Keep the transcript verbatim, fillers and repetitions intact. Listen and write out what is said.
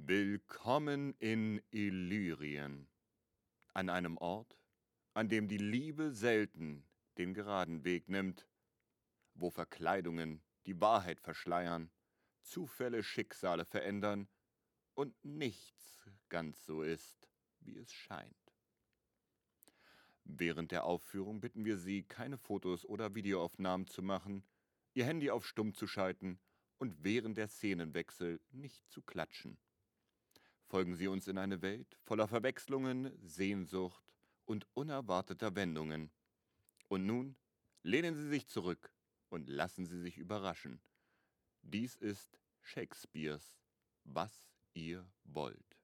Willkommen in Illyrien, an einem Ort, an dem die Liebe selten den geraden Weg nimmt, wo Verkleidungen die Wahrheit verschleiern, Zufälle Schicksale verändern und nichts ganz so ist, wie es scheint. Während der Aufführung bitten wir Sie, keine Fotos oder Videoaufnahmen zu machen, Ihr Handy auf Stumm zu schalten und während der Szenenwechsel nicht zu klatschen. Folgen Sie uns in eine Welt voller Verwechslungen, Sehnsucht und unerwarteter Wendungen. Und nun lehnen Sie sich zurück und lassen Sie sich überraschen. Dies ist Shakespeares »Was ihr wollt«.